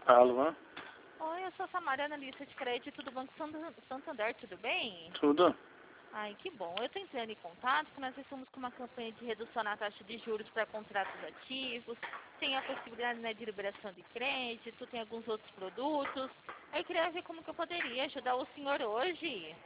Alô? Oi, eu sou a Samara, analista de crédito do Banco Santander, tudo bem? Tudo? Ai, que bom. Eu estou entrando em contato porque nós estamos com uma campanha de redução na taxa de juros para contratos ativos, tem a possibilidade, né, de liberação de crédito, tem alguns outros produtos. Aí eu queria ver como que eu poderia ajudar o senhor hoje.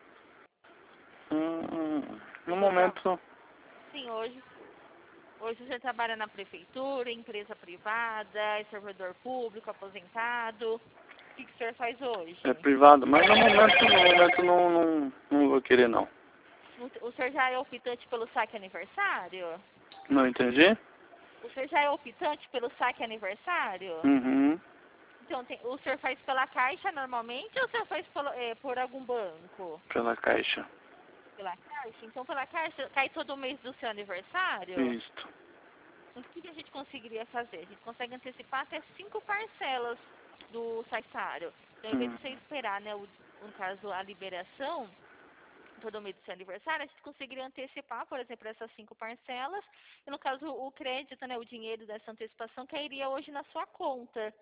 No O senhor momento, Sim, hoje você trabalha na prefeitura, empresa privada, é servidor público, aposentado. O que o senhor faz hoje? é privado, mas no momento não vou querer não. O senhor já é optante pelo saque aniversário? Não entendi? O senhor já é optante pelo saque aniversário? Uhum. Então, o senhor faz pela Caixa normalmente ou o senhor faz por algum banco? Pela caixa. Pela Caixa? Então, pela Caixa cai todo mês do seu aniversário? Isto. O que a gente conseguiria fazer? A gente consegue antecipar até 5 parcelas do saqueário. Então, em vez Hum. de você esperar, né, no caso, a liberação, todo mês do seu aniversário, a gente conseguiria antecipar, por exemplo, essas 5 parcelas. E, no caso, o crédito, né, o dinheiro dessa antecipação cairia hoje na sua conta.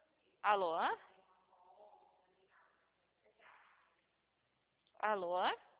Alô? Alô?